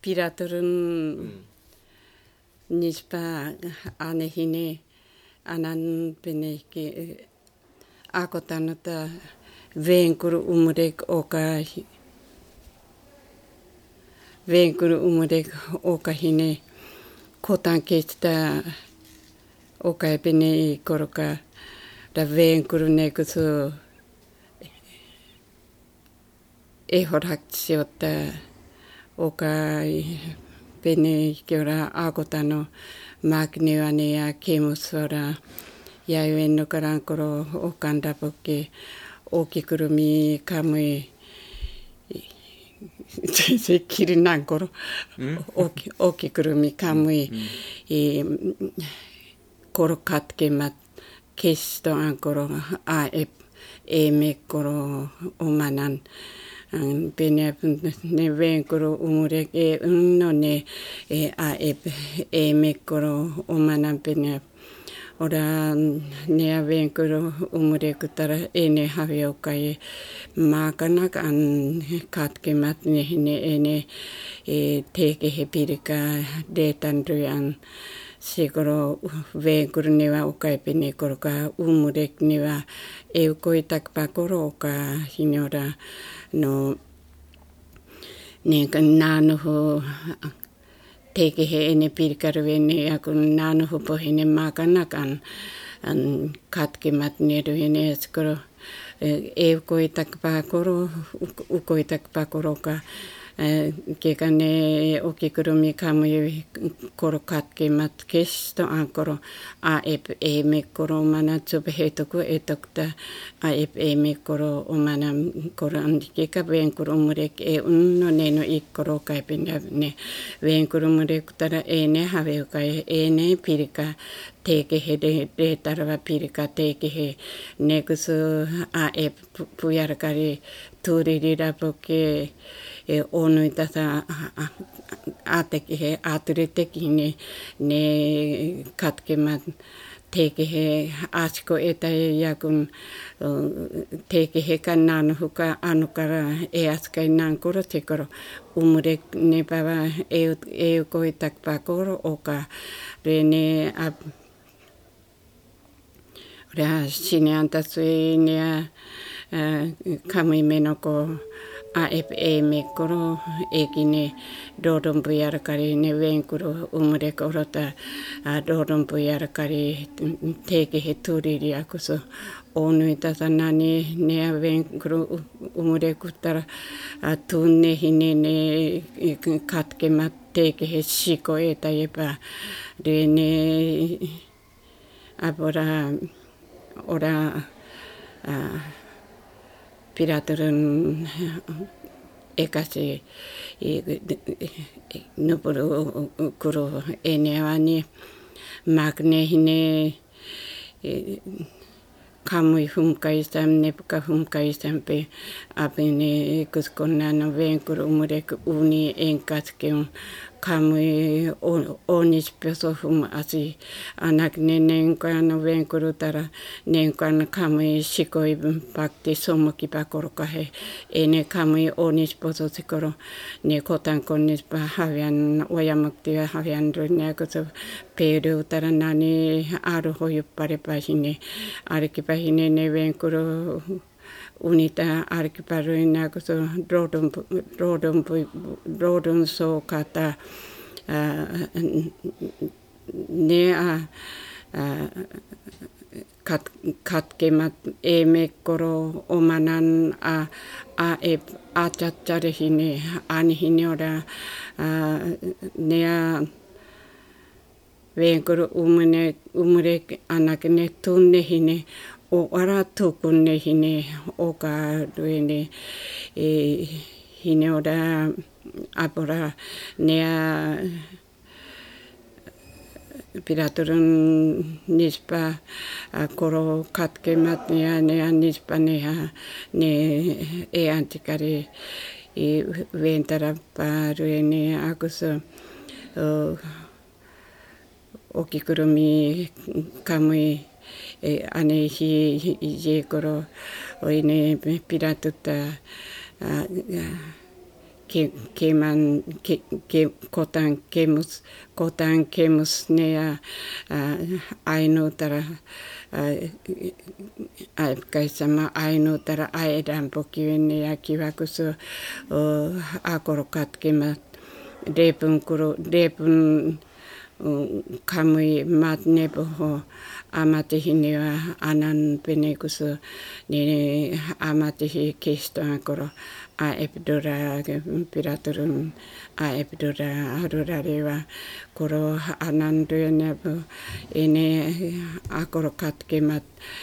Piraturun nispa anehine anan peneki akotanata veenkuru umurek oka hine kotan kesta oka pene koroka da veenkuru nekusu ehoraksiota oka pene kiora akotano magnewane ya kemusora yayo karankoro okanda poke okikurumi kamui se kirinankoro okikurumi kamui korokatkemat kesto ankoro emekoro omanan pene ne veenkoro umurek no ne emekoro omanan pene ora ne veenkoro umurek tara ene haviokai makanak an katkemat ne ene teke hepirika detandruyan siguro veenkoro newa okai pene koroka umurek newa eukoitak pakoro oka hinora no nanuhu teke he ene pirkarvene akun nanuhu pohine makanakan an katkemat neruhine skoro eukoitak pakoro ukoitak pakoroka kekane okikurumi kamui korokatkemat kesto ankoro emekoro manatsu hetoku etokta emekoro omanam koran keka veenkoro umurek unno neno ikkoro kaipinda ne veenkoro umurek tara ene haveukai ene pirika teke he de tarva pirika teke he nekusu puyarakari turirira poke onui tasa ateki he atureteki ne katkemat teke he asko eta yakun teke he kanano huka anukara askai nankoro tekoro umurek ne pava koitak pakoro oka rene sine antasui ne kamui menoko mekoro ekine dodon puyarakari ne veenkoro umurek orota dodon puyarakari teke he turiri akuso onui tasanani ne veenkoro umurek utara tunne hine ne katkemat teke he siko eta yepa rene apora ora piraturun ekasi nupuru kuro eneawani magne hine kamui humkaisam nepka humkaisam pe apene kuskonano veenkoro umurek uni enkaskeun kamui onis pesohum asi anak nenkano veenkoro tara nenkan kamui sikoi pakti somoki pakorokahe ene kamui onis pososikoro ne kotan konis pa havian oyamakti havian runyakoso peru tara nani aruhoyuppare pahine arkipahine ne veenkoro unita arkiparuina koso rodon so kata ne katkemat emekoro omanan achatsarehine anihine ora nea veenkoro umurek anakne tunnehine o aratukunne hine oka duene hine ora apora nea piraturun nispa koro katkemat nea nispa nea ne antikari ventara paruene akuso okikurumi kamui anehi je koro oine piratuta keman kotan kemus nea ainu tara kaisama ainu tara aedan pokiwene ja kivakusu akorokat kemat depun kamui mat nepoho amatihi niwa anan penekusu ni amatihi kisto akoro a epidora piraturun a epidora arurarewa koro anan duenepo ini akoro katkemat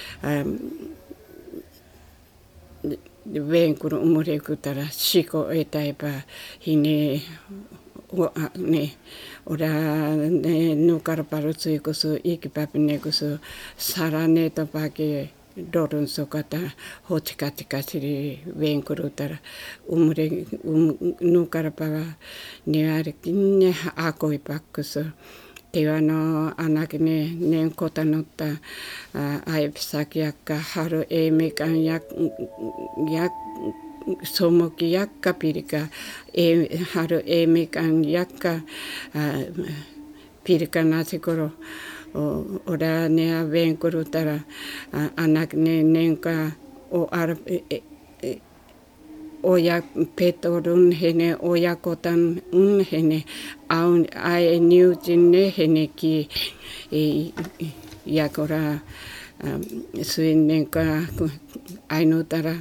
venkuru umureku tara shiko etaipa hine ne ora ne nukar parutsu kusu ikipapine kusu sarane to pake dorun sokata hochikatika siri venkuru tara umure nukar para neare kinne akoi pakkusu tewa no anakine nen kotanutta aipsakiakka haru emekan yak somoki yakka pirika haru emekan yakka pirika nasikoro ora nea venkuru tara anak nenka o ar oya petorun hene oya kotan hene aun ai new jinne hene ki yakora suinenka ainu tara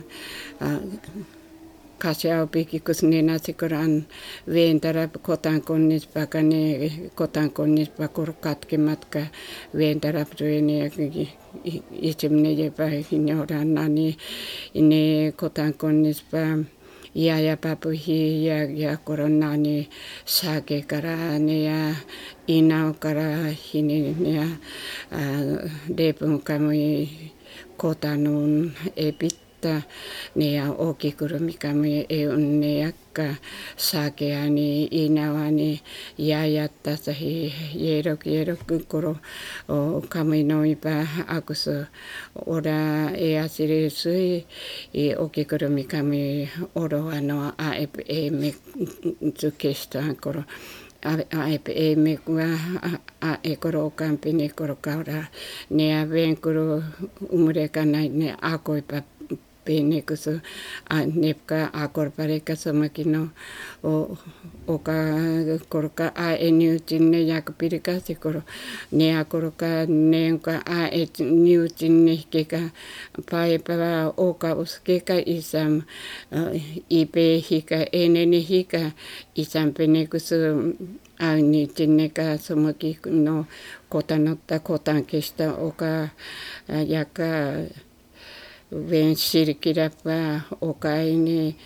kasya piki kusnena sikoran ventara kotan konnis pakane kotan konnis pakorkat kematka ventara pruene ichimne jepa hinora nani ine kotan konnis pa ya papuhi ya koronani sake kara ne ina kara hine ne depun kamui kotanun epit nea okikurumi kami neakka sakeani inawani yayatta sahi yerok kuro kami noipa akusu ora asiri sui okikurumi kami oro ano me tsukesta kuro me kwa ekoro kampine koro kaura nea venkuru umureka ne akoipa penekusu nepka akorpareka samakino oka korka eniu tinne yakpirika sikoro ne akoroka nenka eniu tinne keka paepa oka uskeka isam ipe hika enene hika isam penekusu ni tinneka samakino kotanotta kotan kesta oka yaka ven sirkirapa okaine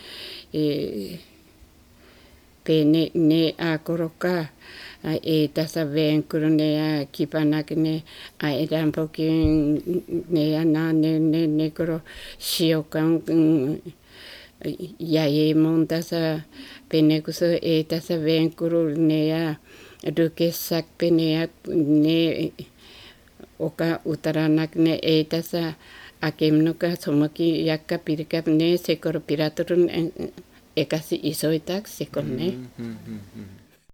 pene ne akoroka tasa ven kurunea kipanakne edampokin ne ne koro siokan yae montasa penekuso tasa ven kurunea dukesak penea ne oka utaranakne tasa akemnuka somaki yakka pirika ne sekor piraturun ekasi isoitak sekor ne.